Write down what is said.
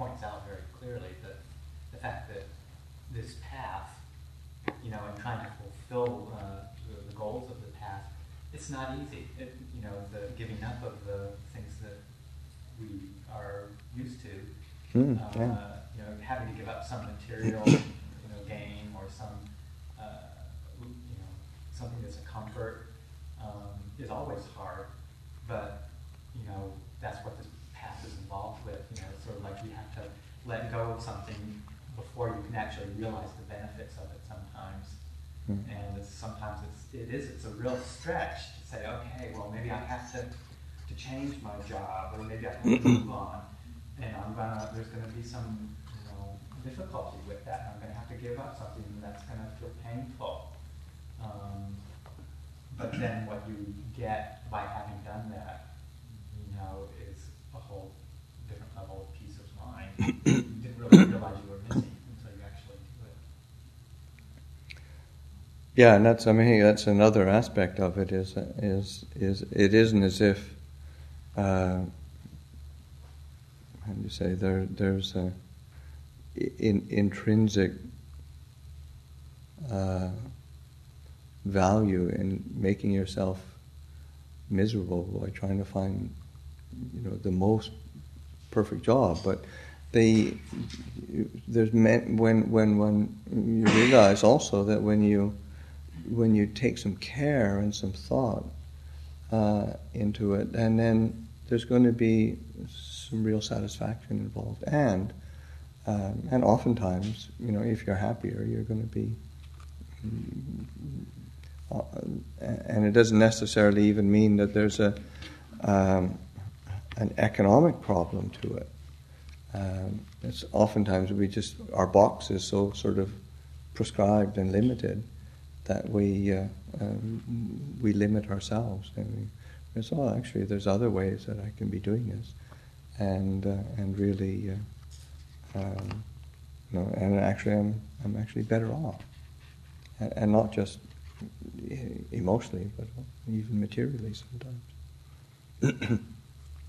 points out very clearly that the fact that this path, and trying to fulfill the goals of the path, it's not easy. The giving up of the things that we are used to, having to give up some material, gain or some, something that's a comfort, is always hard. But that's what this path is involved with. It's sort of like you have to let go of something before you can actually realize the benefits of it sometimes. And sometimes it's a real stretch to say, okay, well, maybe I have to change my job, or maybe I have to move on, and there's going to be some difficulty with that. I'm going to have to give up something that's going to feel painful. But then what you get by having done that, is a whole different level of peace of mind. You didn't really realize you were missing until you actually do it. Yeah, and that's another aspect of it. Is it isn't as if how do you say there's a intrinsic value in making yourself miserable by trying to find the most perfect job, but when you realize also that when you take some care and some thought into it, and then there's going to be some real satisfaction involved, and oftentimes, if you're happier, you're going to be, and it doesn't necessarily even mean that there's an economic problem to it. It's oftentimes our box is so sort of prescribed and limited that we limit ourselves, and we say, actually, there's other ways that I can be doing this, and really, and actually, I'm actually better off, and not just emotionally, but even materially sometimes.